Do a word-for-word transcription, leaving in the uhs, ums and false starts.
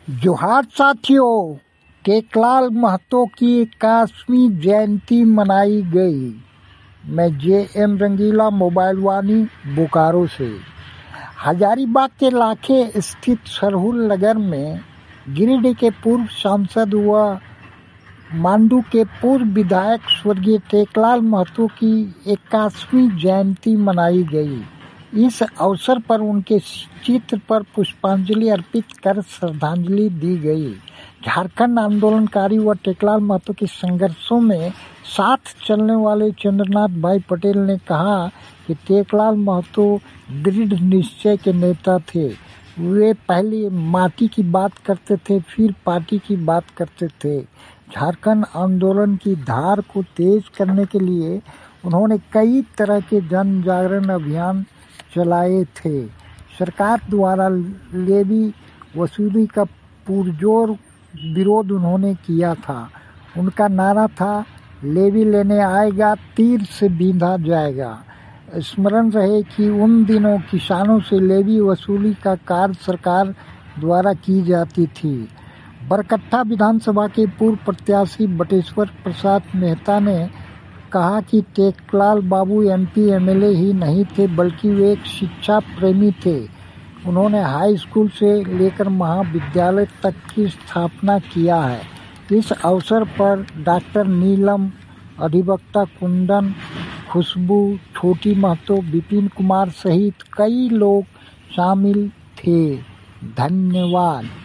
जोहार साथियों, टेकलाल महतो की इक्यासवीं जयंती मनाई गई। मैं जे एम रंगीला मोबाइल वानी बोकारो से। हजारीबाग के लाखे स्थित सरहुल नगर में गिरिडीह के पूर्व सांसद व मांडू के पूर्व विधायक स्वर्गीय टेकलाल महतो की इक्यासवीं जयंती मनाई गई। इस अवसर पर उनके चित्र पर पुष्पांजलि अर्पित कर श्रद्धांजलि दी गई। झारखंड आंदोलनकारी व टेकलाल महतो के संघर्षों में साथ चलने वाले चंद्रनाथ भाई पटेल ने कहा कि टेकलाल महतो दृढ़ निश्चय के नेता थे। वे पहले माटी की बात करते थे, फिर पार्टी की बात करते थे। झारखंड आंदोलन की धार को तेज करने के लिए उन्होंने कई तरह के जन जागरण अभियान चलाए थे। सरकार द्वारा लेवी वसूली का पुरजोर विरोध उन्होंने किया था। उनका नारा था, लेवी लेने आएगा तीर से बींधा जाएगा। स्मरण रहे कि उन दिनों किसानों से लेवी वसूली का कार्य सरकार द्वारा की जाती थी। बरकट्टा विधानसभा के पूर्व प्रत्याशी बटेश्वर प्रसाद मेहता ने कहा कि टेकलाल बाबू एमपी एमएलए ही नहीं थे, बल्कि वे एक शिक्षा प्रेमी थे। उन्होंने हाई स्कूल से लेकर महाविद्यालय तक की स्थापना किया है। इस अवसर पर डॉक्टर नीलम, अधिवक्ता कुंदन, खुशबू, छोटी महतो, विपिन कुमार सहित कई लोग शामिल थे। धन्यवाद।